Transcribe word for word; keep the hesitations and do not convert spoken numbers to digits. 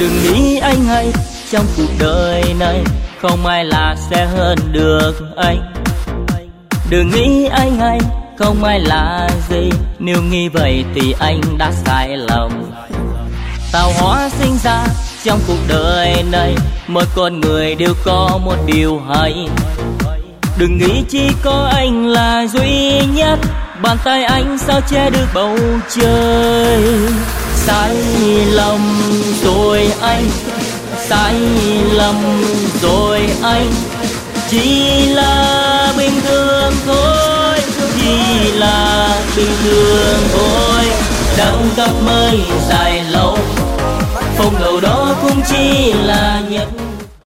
Đừng nghĩ anh hay trong cuộc đời này không ai là sẽ hơn được anh. Đừng nghĩ anh hay không ai là gì, nếu nghĩ vậy thì anh đã sai lầm. Tạo hóa sinh ra trong cuộc đời này, mỗi con người đều có một điều hay. Đừng nghĩ chỉ có anh là duy nhất, bàn tay anh sao che được bầu trời. Sai lầm rồi anh, sai lầm rồi anh, chỉ là bình thường thôi, chỉ là bình thường thôi. Đắng cắp mới dài lâu, phong đầu đó cũng chỉ là nhất